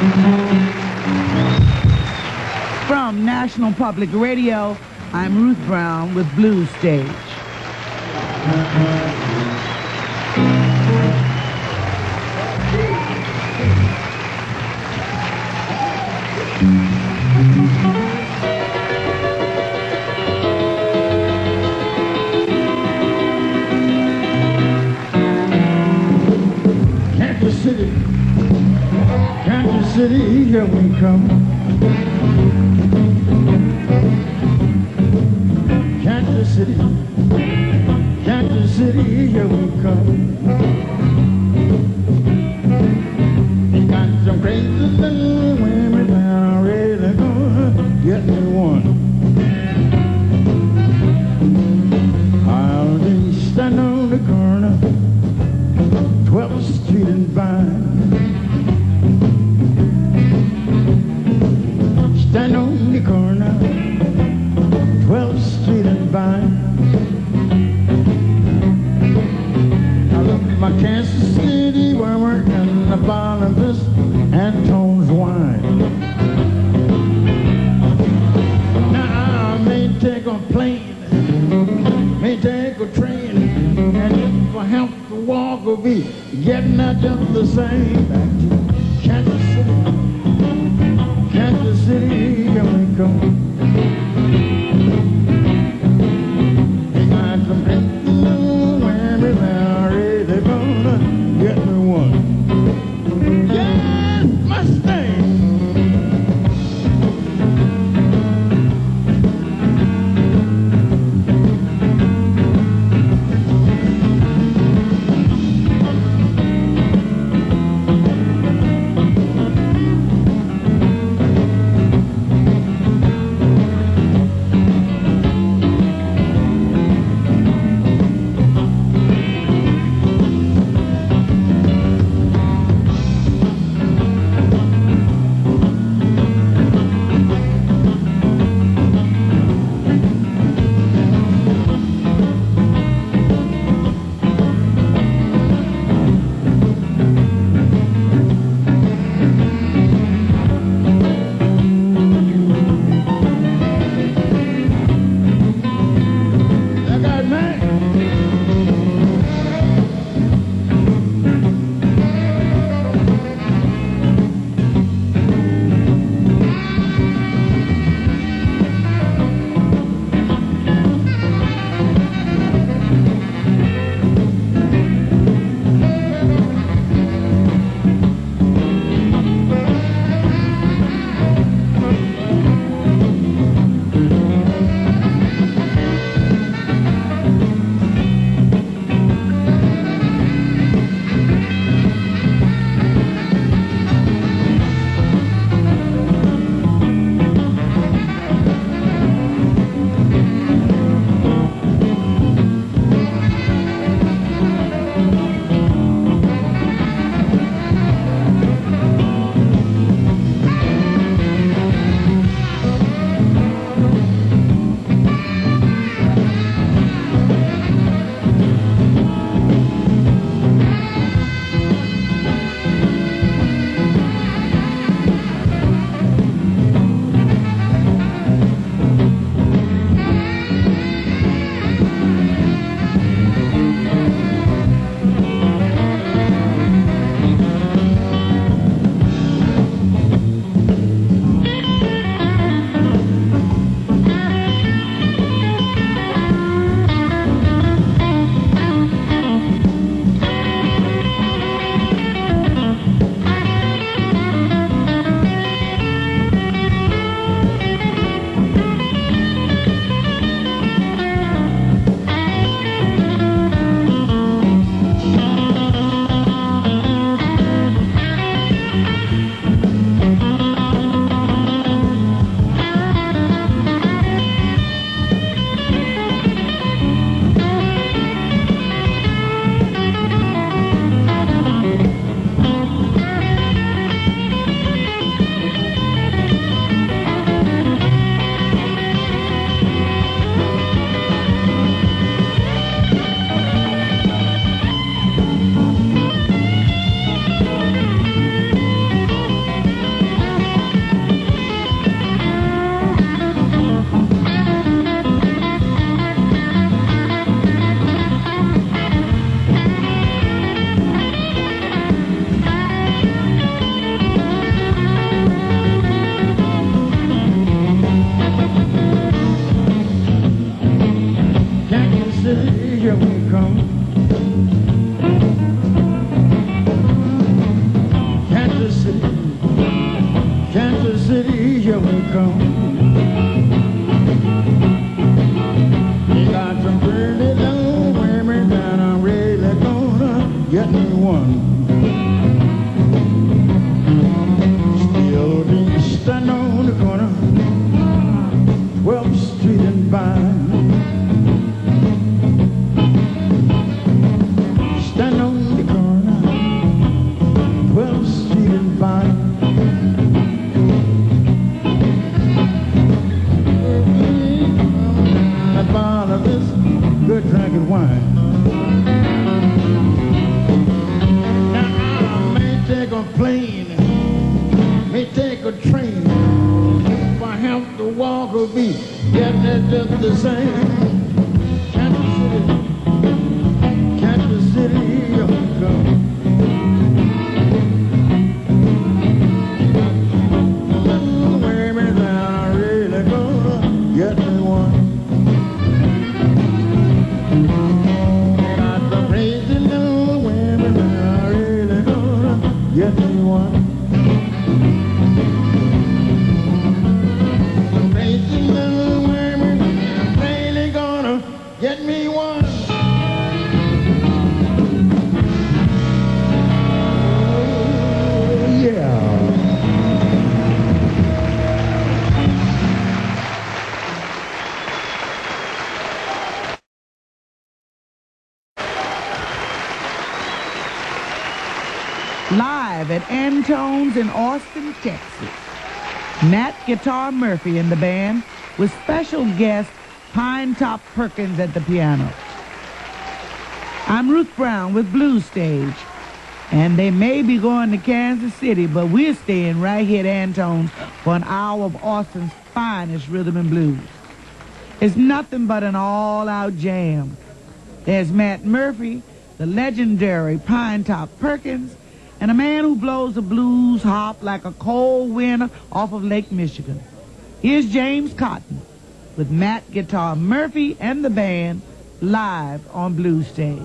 From National Public Radio, I'm Ruth Brown with Blues Stage. Kansas City, Kansas City, here we come. Kansas City, Kansas City, here we come. You got some crazy little women that are really gonna get me one. I'll be standing on the corner, 12th Street and Vine. Stand on the corner, 12th Street and Vine. I look at my Kansas City wormer and the Barnabas and Tone's wine. Now I may take a plane, may take a train, and if I have to walk, I'll be getting out just the same. Back to Kansas City, Kansas City, here we come. They got some pretty little women that are really gonna get me one. Yeah, Mustang. Kansas City, Kansas City, here we come. You got some pretty little women that I'm really gonna get me one. Still be standing on the corner, 12th Street and Vine. Stand on the corner, 12th Street and Vine. That bottle of this good drinking wine. Now I may take a plane, may take a train. If I have to walk or be getting it just the same. Kansas City, here we come. Women that are really gonna get me one. Got the crazy little women that are really gonna get me one. The crazy little women that are really gonna get me one. Live at Antone's in Austin, Texas. Matt Guitar Murphy and the band with special guest Pine Top Perkins at the piano. I'm Ruth Brown with Blues Stage, and they may be going to Kansas City, but we're staying right here at Antone's for an hour of Austin's finest rhythm and blues. It's nothing but an all-out jam. There's Matt Murphy, the legendary Pine Top Perkins, and a man who blows the blues hop like a cold wind off of Lake Michigan. Here's James Cotton with Matt Guitar Murphy and the band live on Blues Stage.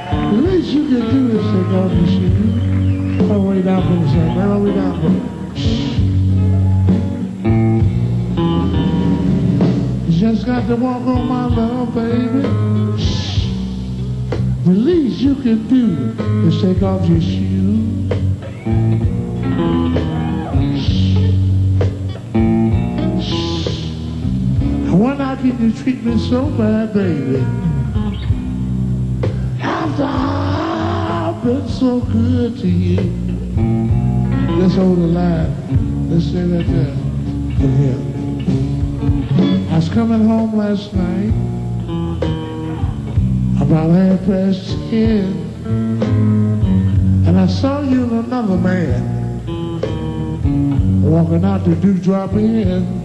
The least you can do is take off your shoes. All the way down from the sun, right all the way down from it. You just got to walk on my love, baby. The least you can do is take off your shoes. Why not can you treat me so bad, baby? After I've been so good to you. Let's hold the line. Let's say that there. From here. I was coming home last night about 10:30, and I saw you and another man walking out the Dewdrop Inn.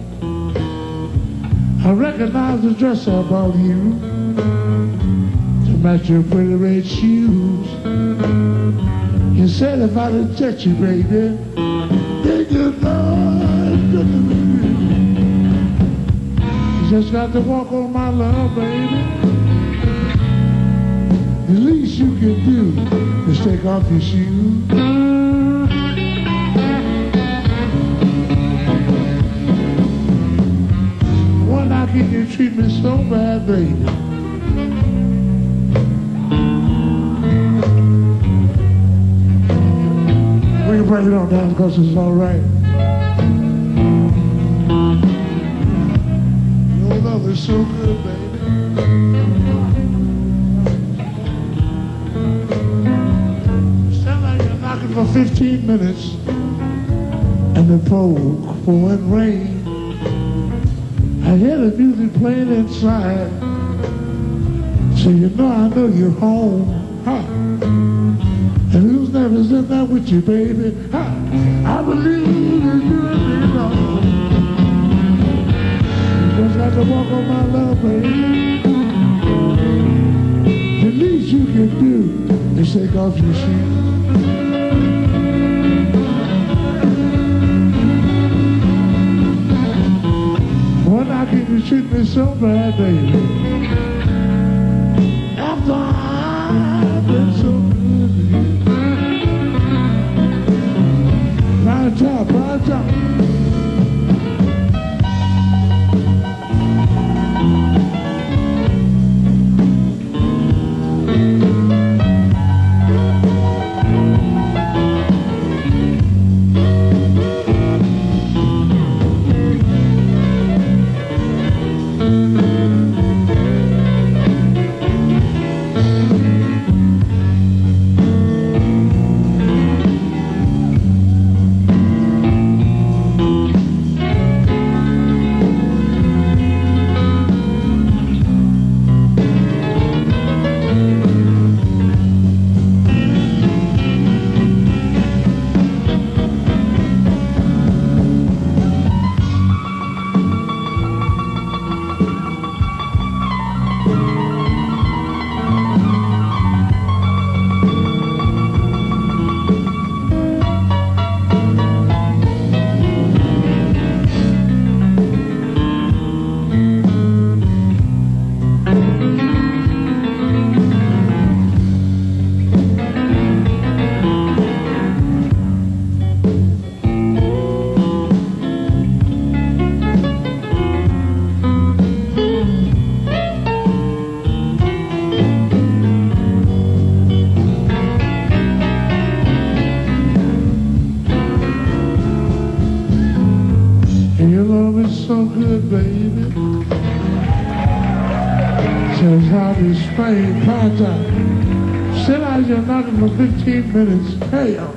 I recognized the dress I bought you to match your pretty red shoes. You said if I didn't touch you, baby, then you know it's good to be you. You just got to walk on my love, baby. The least you can do is take off your shoes. How can you treat me so bad, baby? We can break it on down because it's all right. Your love is so good, baby. Sound like you're knocking for 15 minutes and the pouring rain. I hear the music playing inside, so you know I know you're home, huh? And who's never said that with you, baby? Huh? I believe you're doing me wrong. You just got to walk on my love, baby. The least you can do is take off your shoes. How can you treat me so bad, baby? After I've been so good to you. Right top, right top. So good, baby. Just how this Spain part time. Sit out here knocking for 15 minutes. Hey, yo.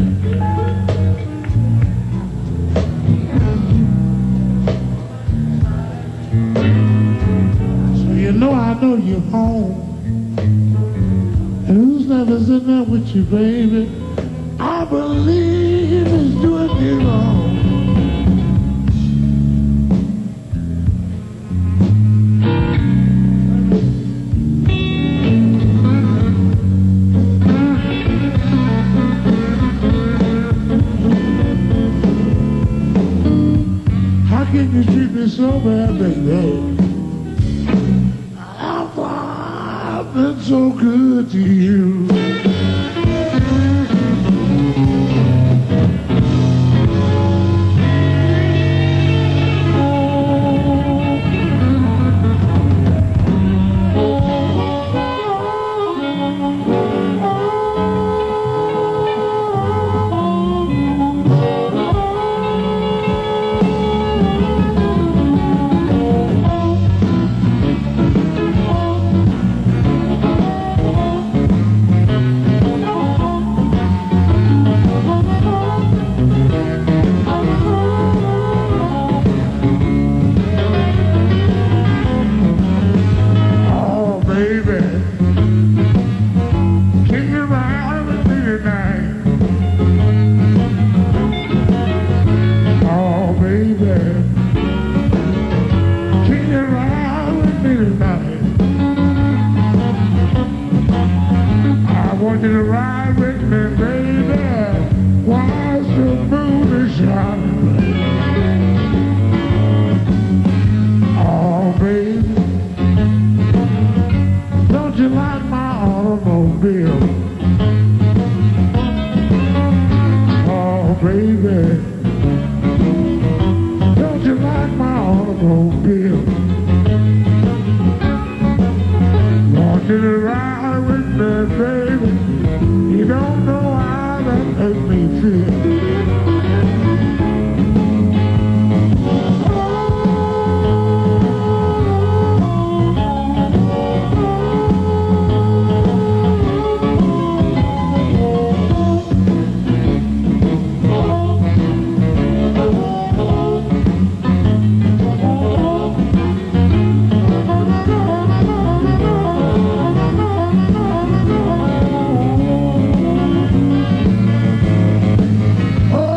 So you know I know you're home. And who's never sitting there with you, baby? I believe it's doing me wrong. You treat me so bad, baby. I've been so so good to you. Oh,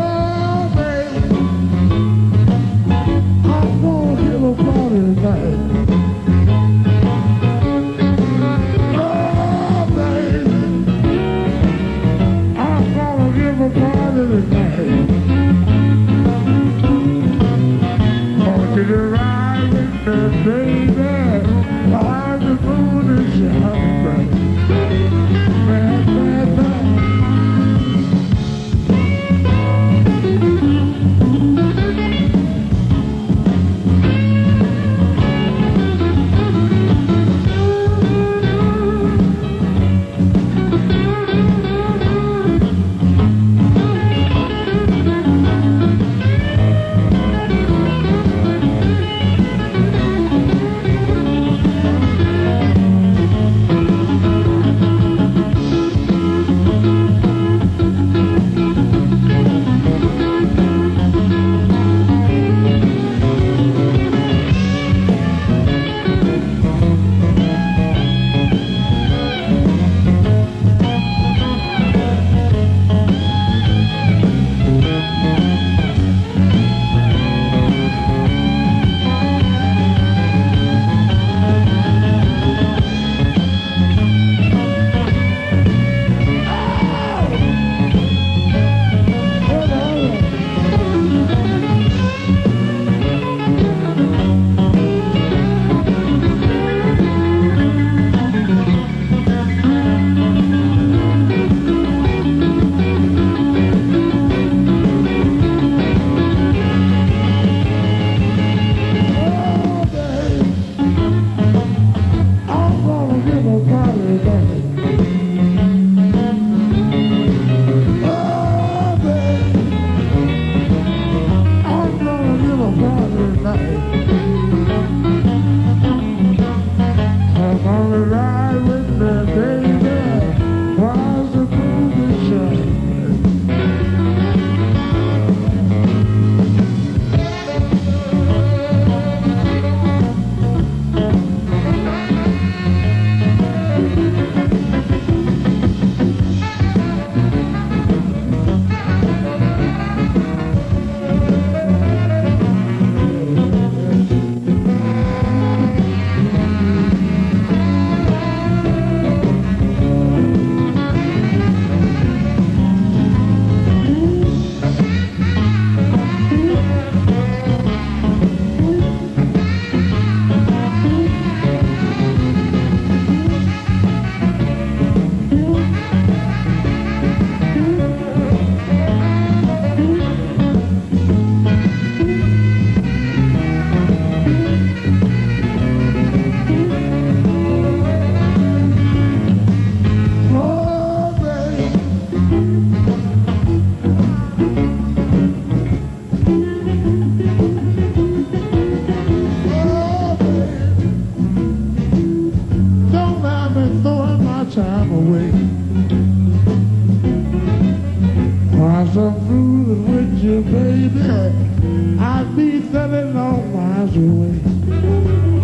some cruising with you, baby, I'd be 30 long miles away.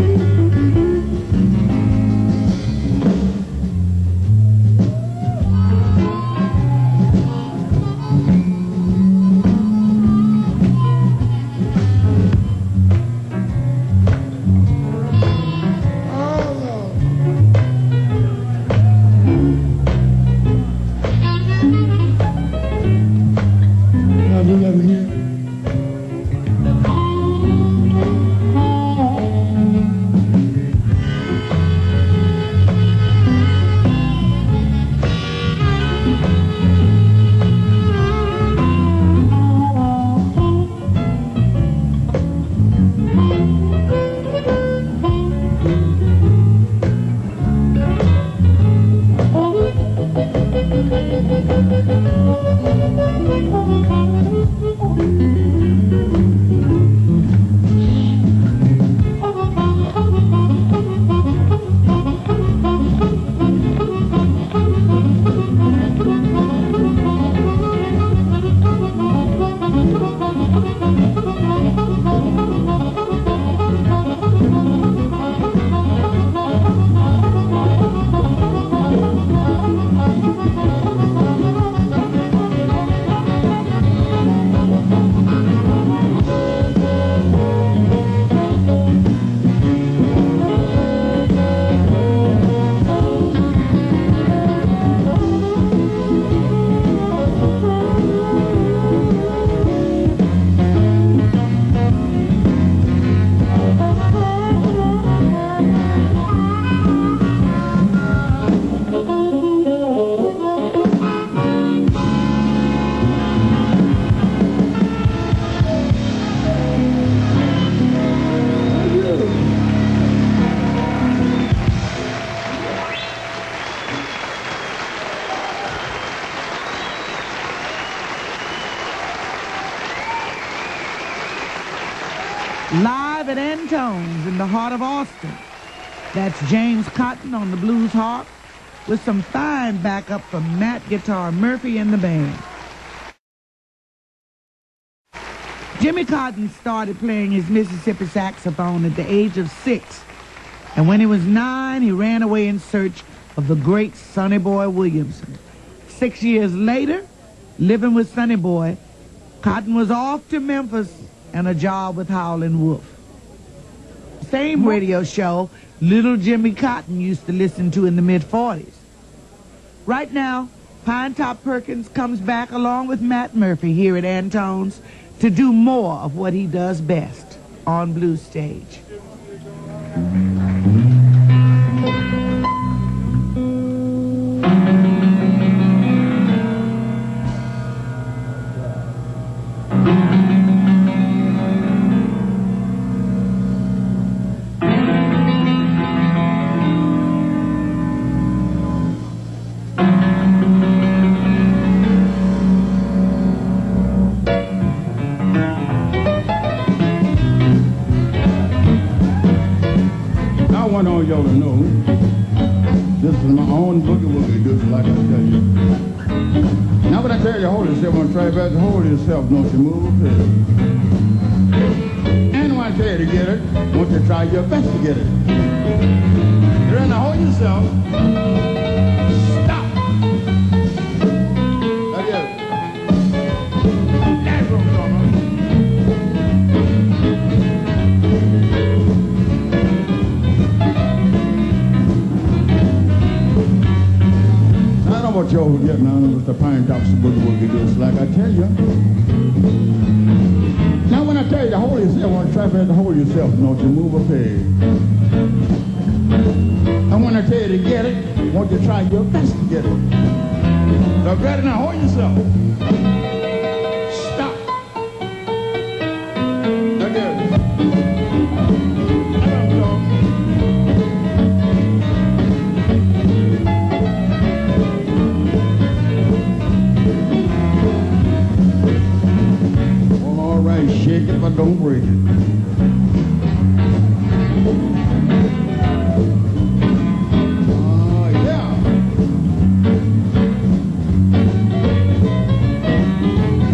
Live at Antone's in the heart of Austin. That's James Cotton on the blues harp with some fine backup from Matt Guitar Murphy and the band. Jimmy Cotton started playing his Mississippi saxophone at the age of 6, and when he was 9, he ran away in search of the great Sonny Boy Williamson. 6 years later, living with Sonny Boy, Cotton was off to Memphis and a job with Howlin' Wolf. Same radio show little Jimmy Cotton used to listen to in the mid-40s. Right now, Pine Top Perkins comes back along with Matt Murphy here at Antone's to do more of what he does best on Blue Stage. I want y'all to know, this is my own boogie-woogie, just like I tell you. Now when I tell you hold yourself, when I try back to hold yourself, don't you move it. And when I tell you to get it, won't you try your best to get it. You're in to hold yourself. Stop. That's it. That's what I'm talking about. What y'all getting on with the Pine Tops boogie-woogie, just like I tell you. Now when I tell you to hold yourself, I want to try to hold yourself, don't you move a peg. And when I tell you to get it, won't you try your best to get it. So better now hold yourself. Stop. Again. Shake it, but don't break it. Oh, yeah.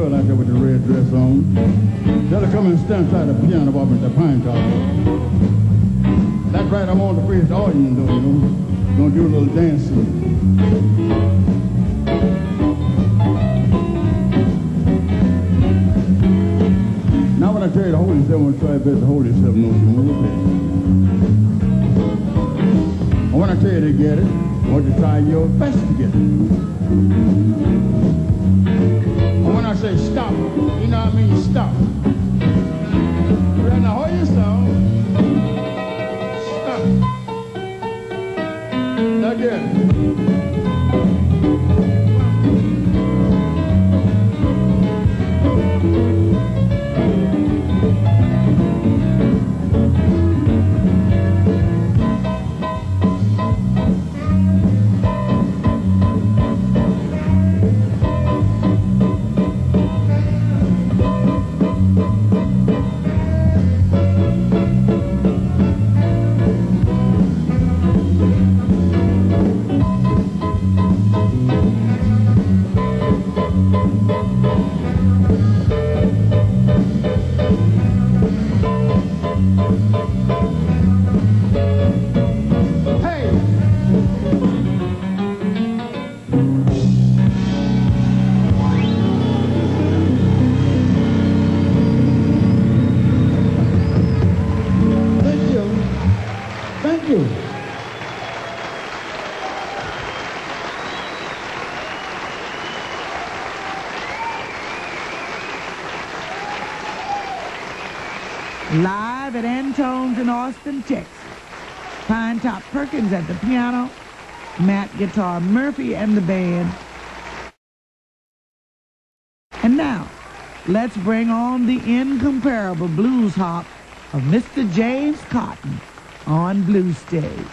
girl out there with the red dress on. Tell her come and stand beside the piano up at the pine top. That's right, I'm on the first audience though, you know. Gonna do a little dancing. Now when I tell you to hold yourself, I'm gonna try your best to hold yourself, no, you won't get it. And when I tell you to get it, I want you to try your best to get it. And when I say stop, you know what I mean, stop. Now hold yourself. Stop. Again. Live at Antone's in Austin, Texas. Pine Top Perkins at the piano, Matt Guitar Murphy and the band. And now, let's bring on the incomparable blues hop of Mr. James Cotton on Blue Stage.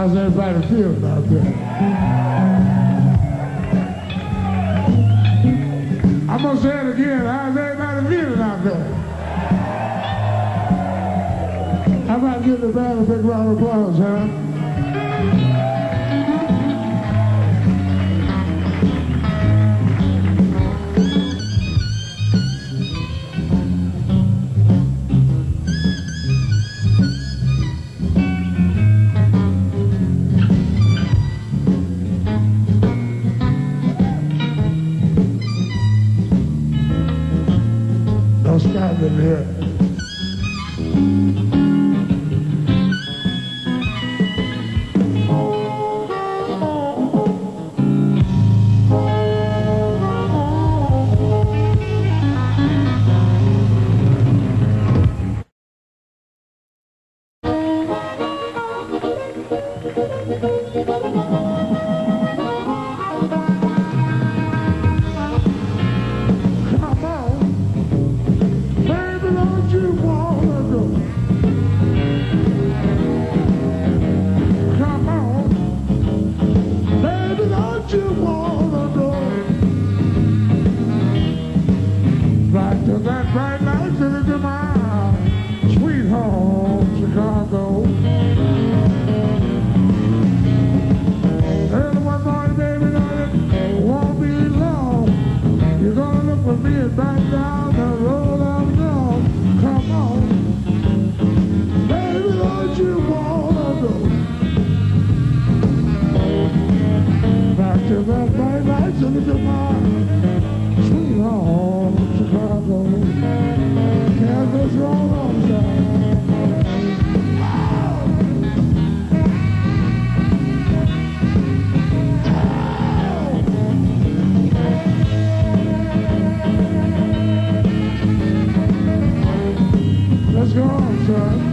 How's everybody feeling out there? I'm gonna say it again. How's everybody feeling out there? How about giving the band a big round of applause, huh? Don't stop in here. Let's go on, son.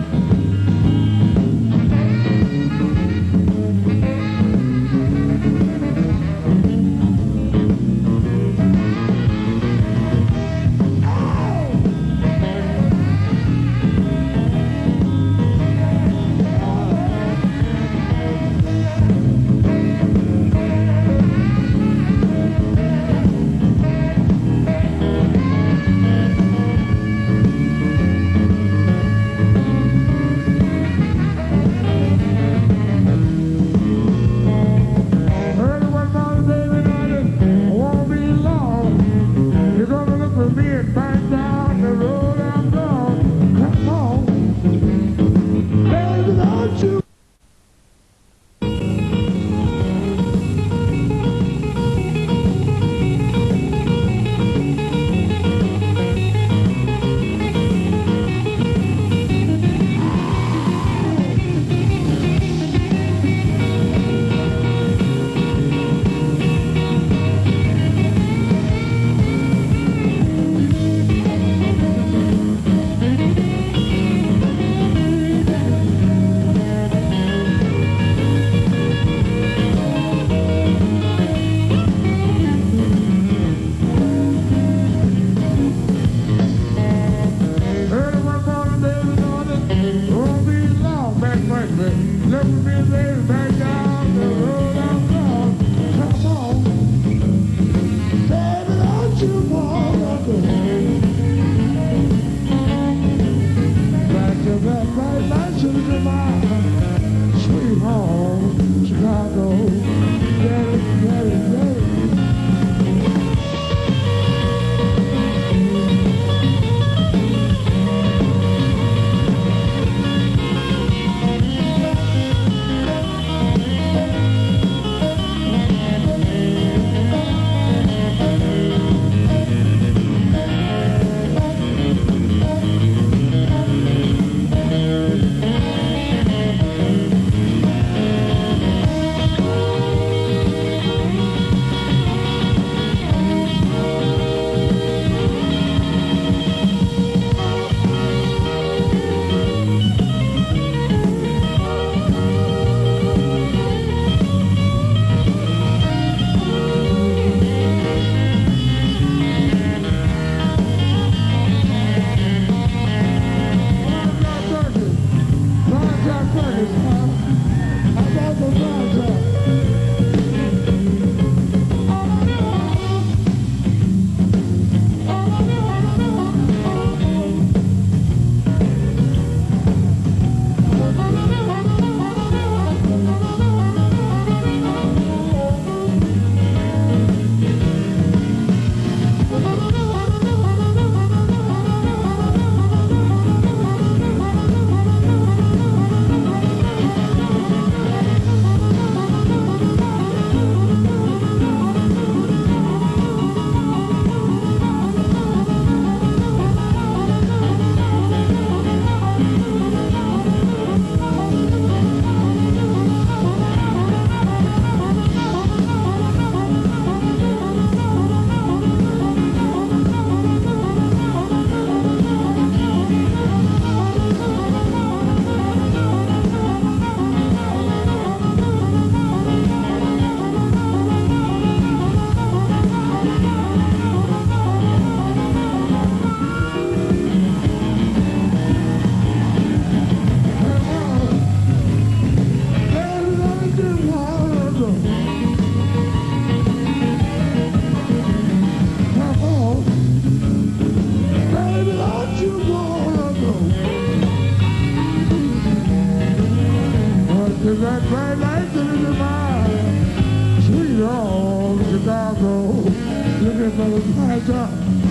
that bright light in the mind. Sweet home, Chicago, looking for the high top.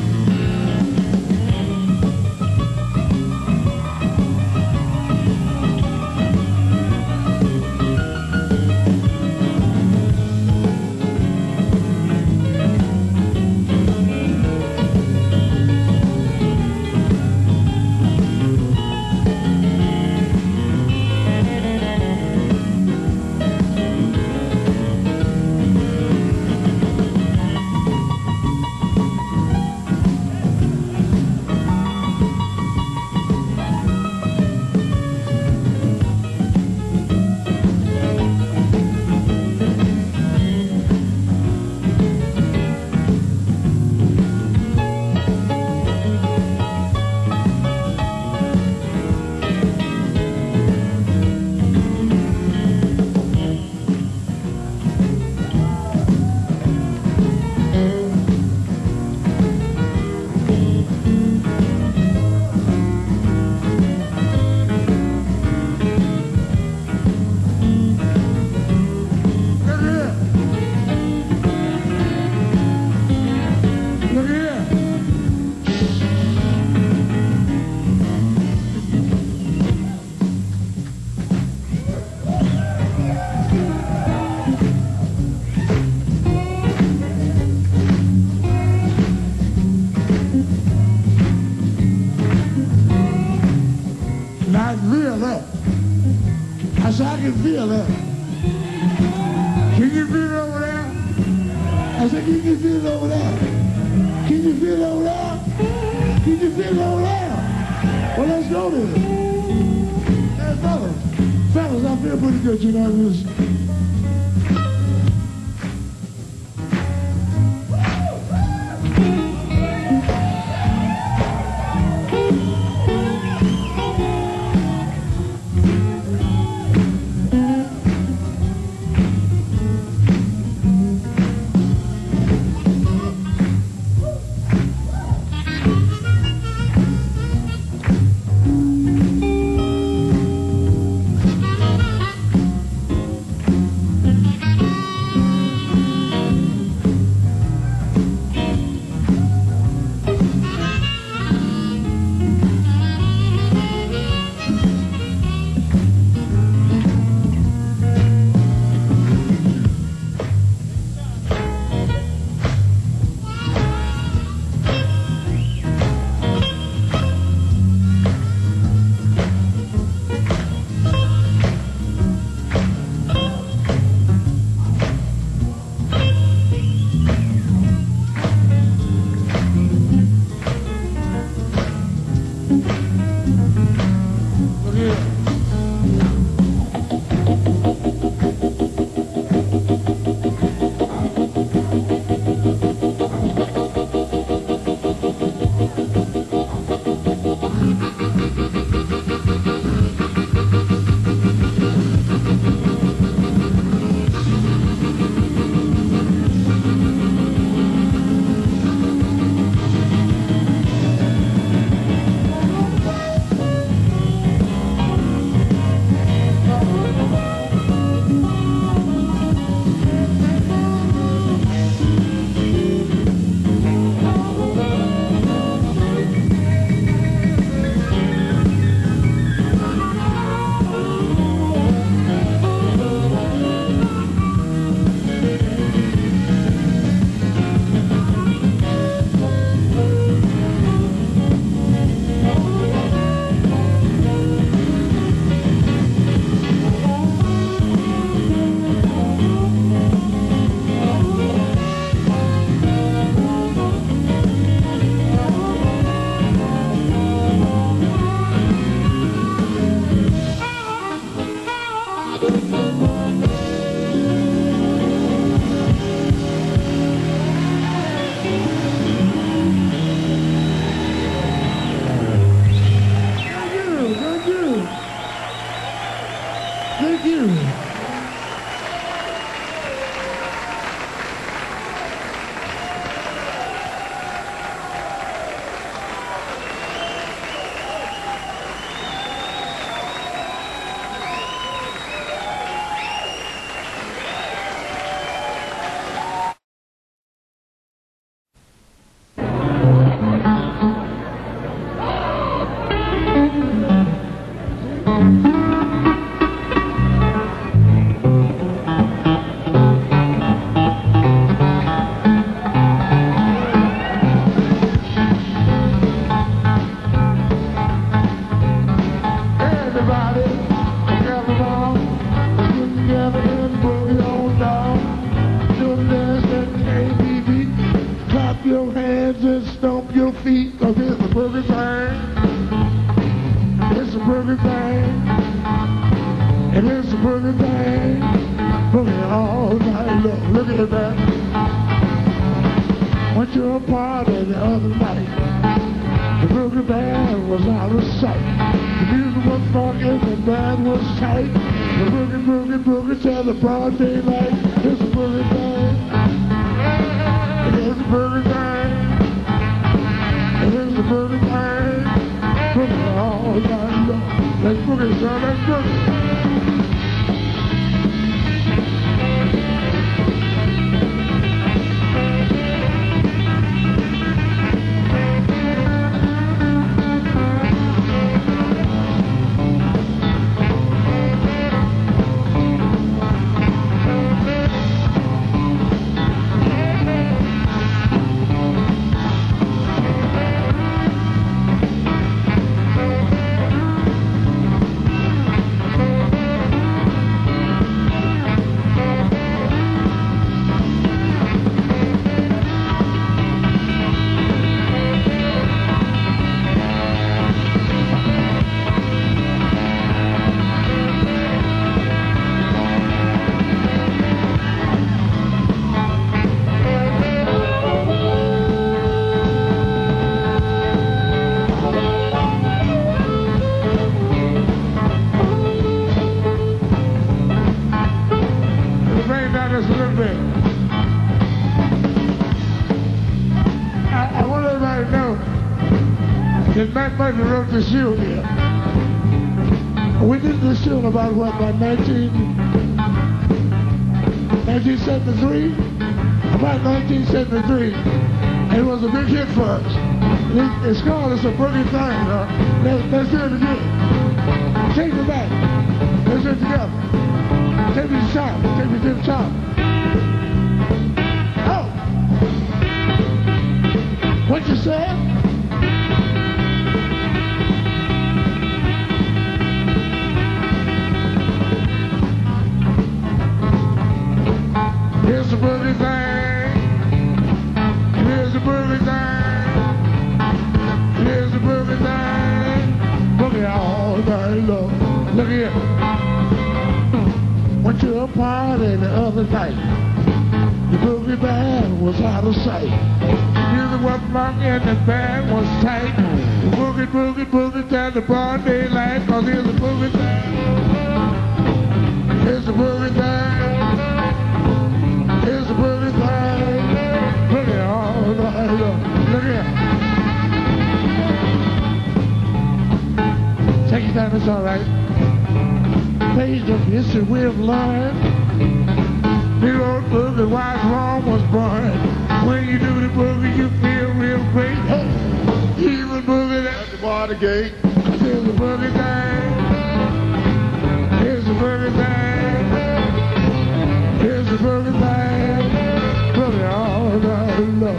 I can feel that. Can you feel it over there? I said, can you feel it over there? Can you feel it over there? Can you feel it over there? Well, let's go then. Hey, fellas, I feel pretty good, you know. thing. It's a boogie thing. It is a boogie thing. Boogie all night long. Look at that. Went to a party the other night. The boogie band was out of sight. The music was funky, the band was tight. The boogie, boogie, boogie till the broad daylight. It's a boogie thing. It is a boogie thing. It is a boogie thing. Boogie all night long. Let's boogie, son, let's boogie. Just a little bit. I want everybody to know that Matt Murphy wrote this tune here. We did this tune about 1973? About 1973. And it was a big hit for us. It's called It's a Boogie Thing. Let's do it again. Take it back. Let's do it together. Take me to the top. Take me to the top. Oh! What you said? Here's a boogie thing. Here's a boogie thing. Here's a boogie thing. Boogie all night long. Look here. Went to a party the other night. The boogie band was out of sight. The music was funky and the band was tight. The boogie, boogie, boogie till the broad daylight. Cause here's a boogie thing. Here's a boogie thing. Here's a boogie thing. Boogie all night long. Look here. Take your time, it's all right. Page of history we've learned. The old boogie, why wrong was born. When you do the boogie, you feel real great. Hey, even boogie at the Watergate. Here's the boogie thing. Here's the boogie thing. Here's the boogie thing. Boogie all night long.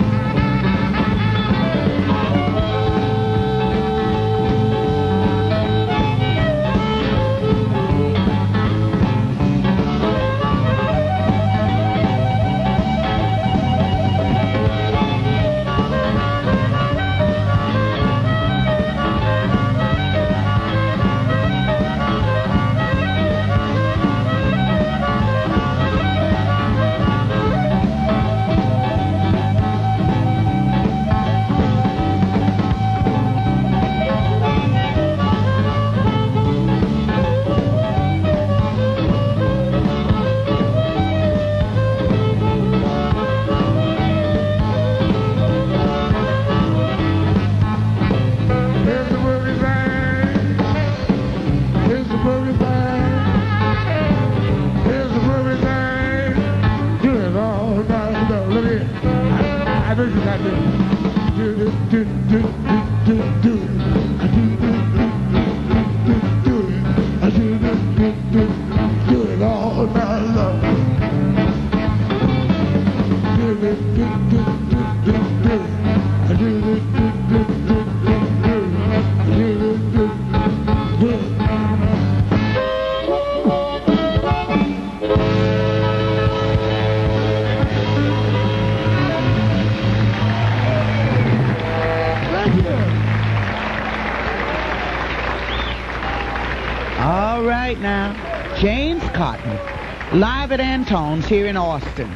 All right now. James Cotton, live at Antone's here in Austin.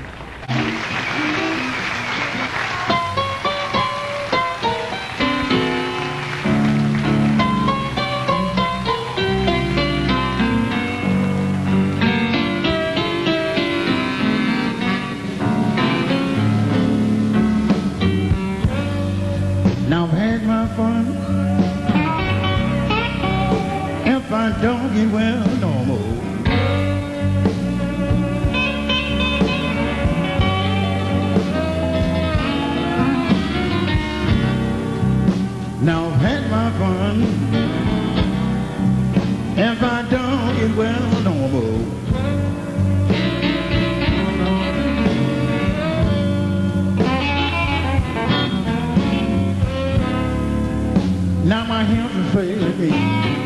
Now I've had my fun. If I don't get well no more, now I've had my fun. If I don't get well no more, now my health is failing me,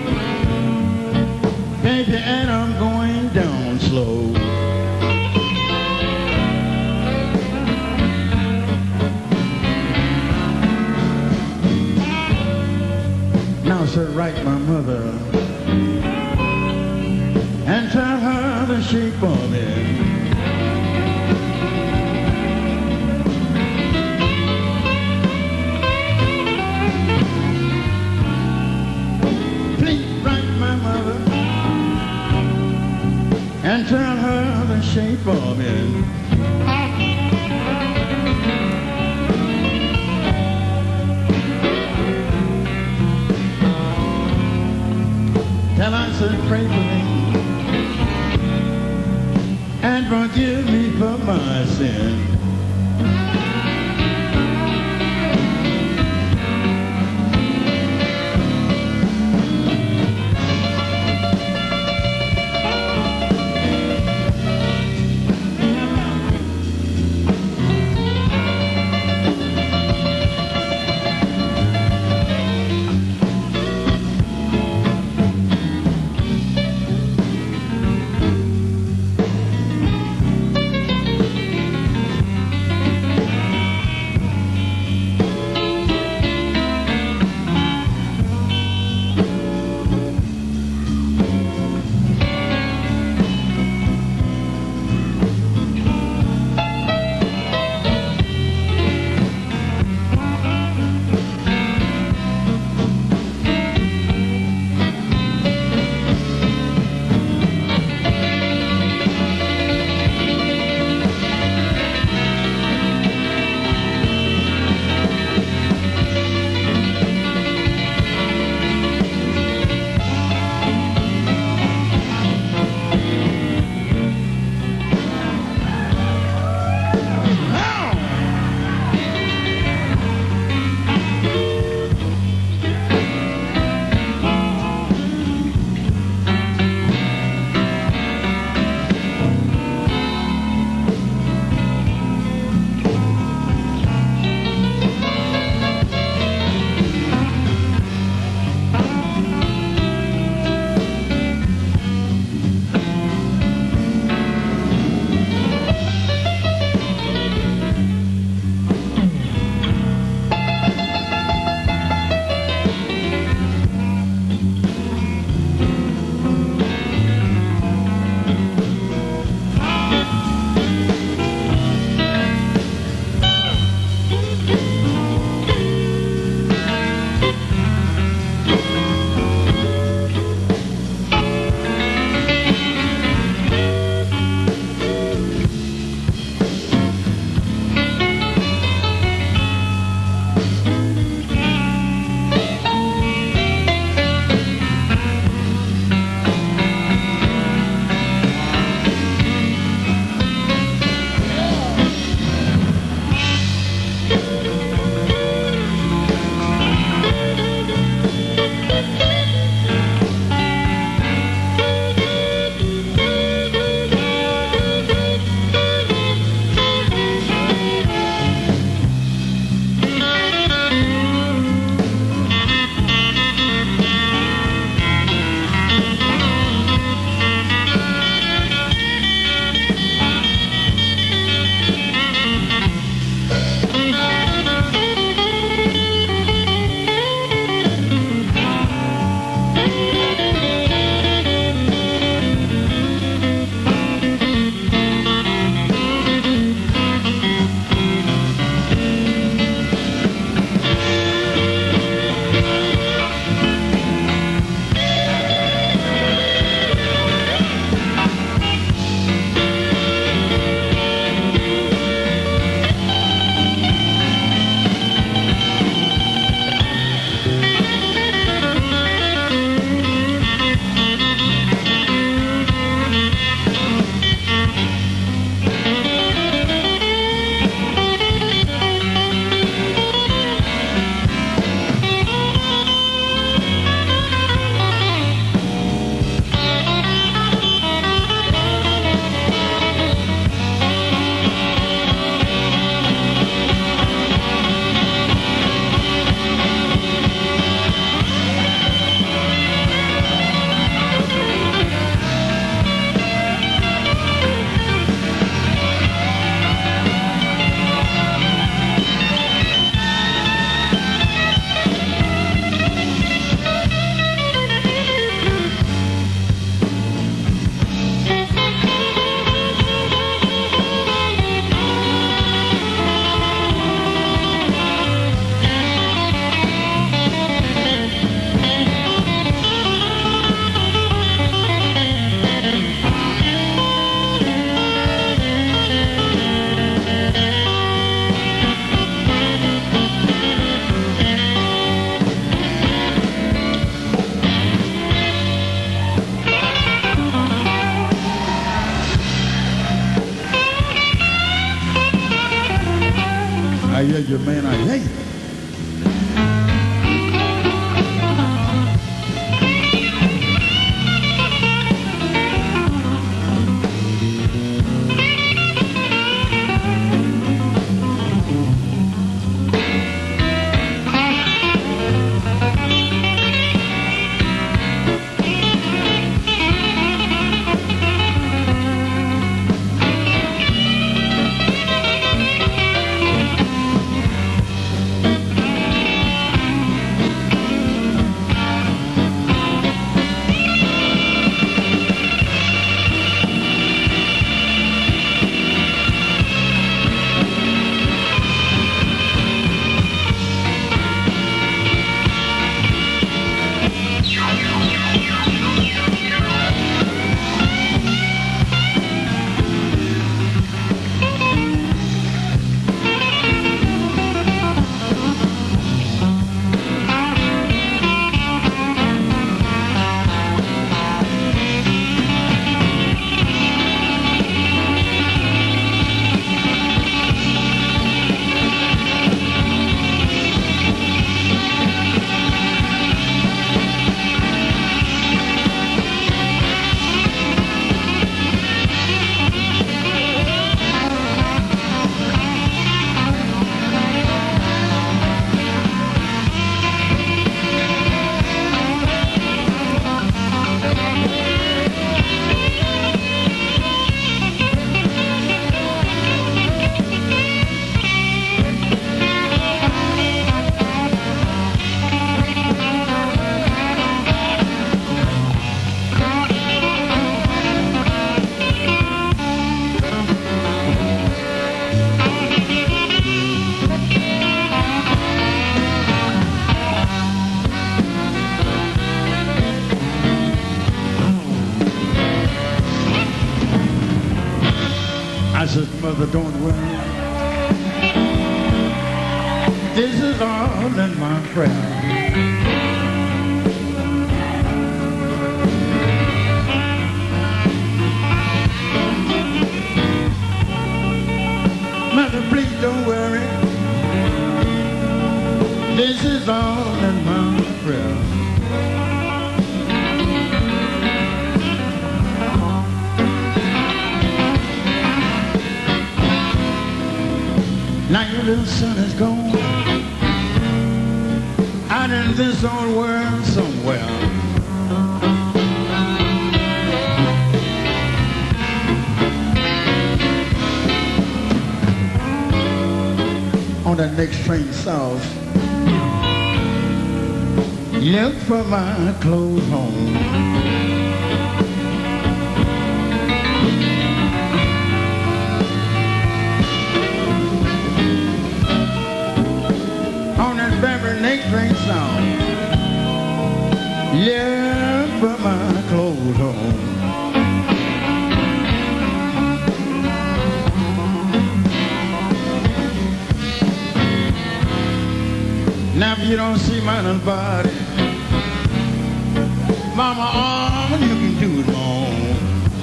baby, and I'm going down slow. Now, sir, write my mother and tell her the shape of it. And tell her the shape of it. Tell her I said pray for me and forgive me for my sin. hear you, man. I hear you. I said, Mother, don't worry. This is all in my prayer. Mother, please don't worry. This is all in my prayer. Now your little son is gone out in this old world somewhere. On that next train south, look for my clothes home. Next train song, yeah, put my clothes on. Now if you don't see my little body, mama, all you can do is moan.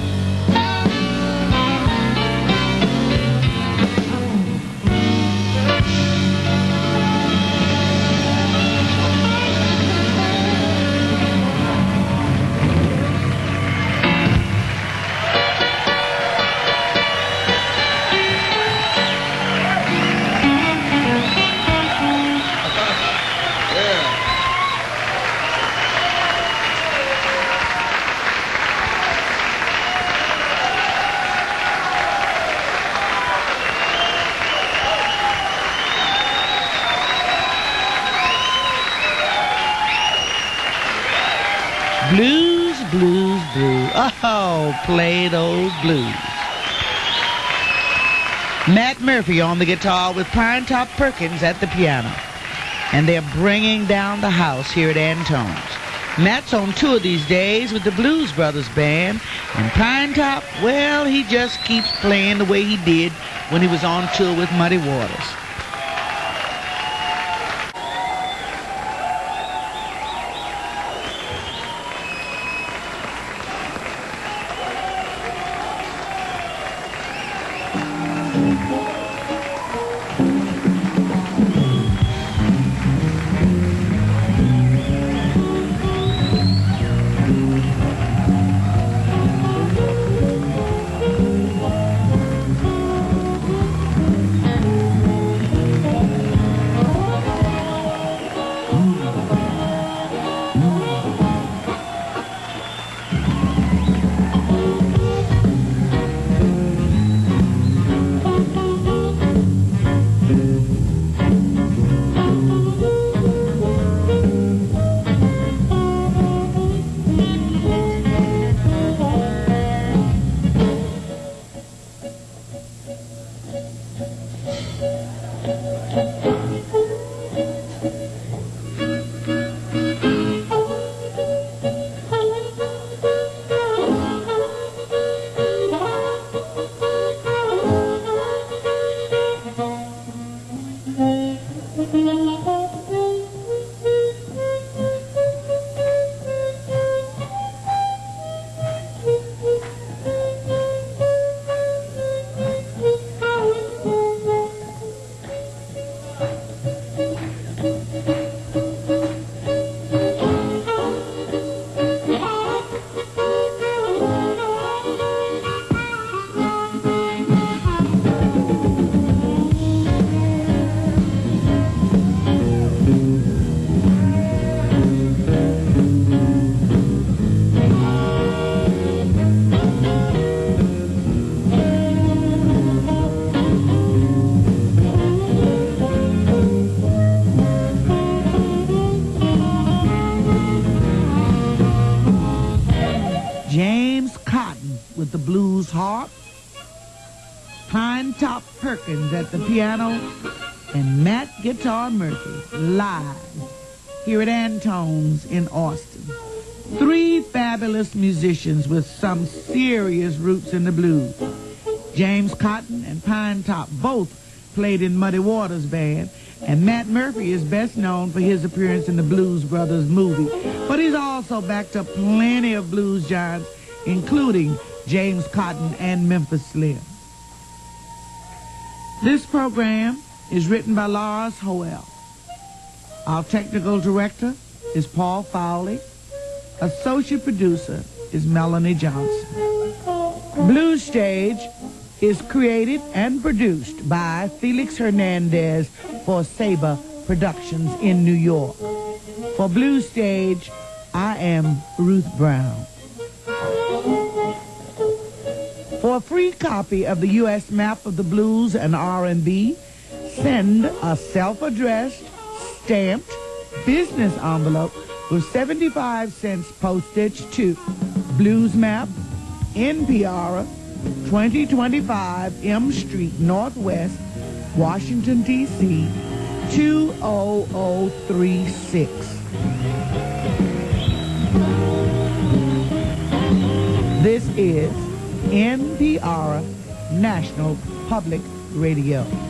Blues, blues, blues. Oh, play those blues. Matt Murphy on the guitar with Pine Top Perkins at the piano. And they're bringing down the house here at Antone's. Matt's on tour these days with the Blues Brothers Band. And Pine Top, well, he just keeps playing the way he did when he was on tour with Muddy Waters. with the blues harp, Pine Top Perkins at the piano, and Matt Guitar Murphy live here at Antone's in Austin. 3 fabulous musicians with some serious roots in the blues. James Cotton and Pine Top both played in Muddy Waters Band, and Matt Murphy is best known for his appearance in the Blues Brothers movie. But he's also backed up plenty of blues giants, including James Cotton and Memphis Slim. This program is written by Lars Hoel. Our technical director is Paul Fowley. Associate producer is Melanie Johnson. Blues Stage is created and produced by Felix Hernandez for Sabre Productions in New York. For Blues Stage, I am Ruth Brown. For a free copy of the U.S. map of the blues and R&B, send a self-addressed, stamped business envelope with 75 cents postage to Blues Map, NPR, 2025 M Street Northwest, Washington, D.C., 20036. This is NPR National Public Radio.